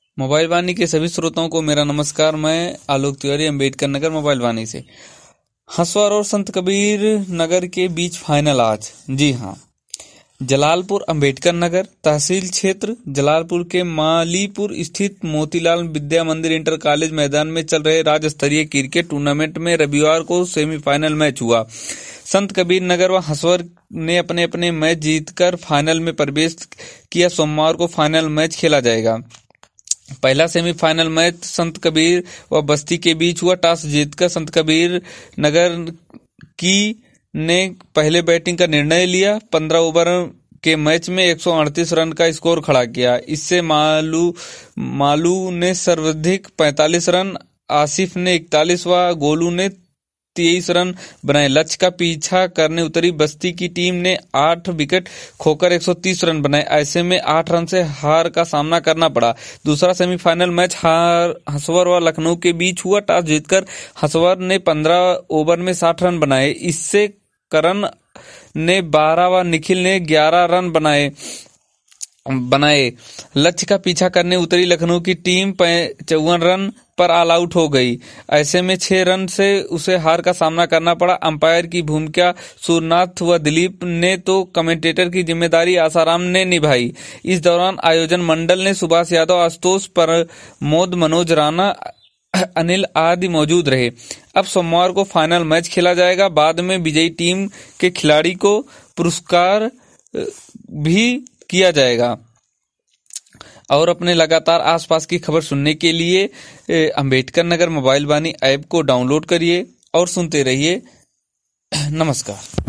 Mobile वाणी के सभी श्रोताओं को मेरा नमस्कार। मैं आलोक तिवारी, अम्बेडकर नगर मोबाइल वाणी से। हसवर और संत कबीर नगर के बीच फाइनल आज। जी हाँ, जलालपुर अम्बेडकर नगर तहसील क्षेत्र जलालपुर के मालीपुर स्थित मोतीलाल विद्या मंदिर इंटर कॉलेज मैदान में चल रहे राज्य स्तरीय क्रिकेट टूर्नामेंट में रविवार को सेमीफाइनल मैच हुआ। संत कबीर नगर व हसवर ने अपने अपने मैच जीतकर फाइनल में प्रवेश किया। सोमवार को फाइनल मैच खेला जाएगा। पहला सेमीफाइनल मैच संत कबीर व बस्ती के बीच हुआ। टॉस जीतकर संत कबीर नगर की ने पहले बैटिंग का निर्णय लिया। 15 ओवर के मैच में 138 रन का स्कोर खड़ा किया। इससे मालू ने सर्वाधिक 45 रन, आसिफ ने 41 व गोलू ने 23 रन बनाए। लक्ष्य का पीछा करने उतरी बस्ती की टीम ने 8 विकेट खोकर 130 रन बनाए। ऐसे में 8 रन से हार का सामना करना पड़ा। दूसरा सेमीफाइनल मैच हसवर व लखनऊ के बीच हुआ। टॉस जीतकर हसवर ने 15 ओवर में 60 रन बनाए। इससे करण ने 12 व निखिल ने 11 रन बनाए। लक्ष्य का पीछा करने उतरी लखनऊ की टीम 54 रन पर ऑल आउट हो गई। ऐसे में 6 रन से उसे हार का सामना करना पड़ा। अंपायर की भूमिका सूर्यनाथ व दिलीप ने तो कमेंटेटर की जिम्मेदारी आसाराम ने निभाई। इस दौरान आयोजन मंडल ने सुभाष यादव, आशुतोष प्रमोद, मनोज राणा, अनिल आदि मौजूद रहे। अब सोमवार को फाइनल मैच खेला जाएगा। बाद में विजयी टीम के खिलाड़ी को पुरस्कार भी किया जाएगा। और अपने लगातार आसपास की खबर सुनने के लिए अम्बेडकर नगर मोबाइल वाणी ऐप को डाउनलोड करिए और सुनते रहिए। नमस्कार।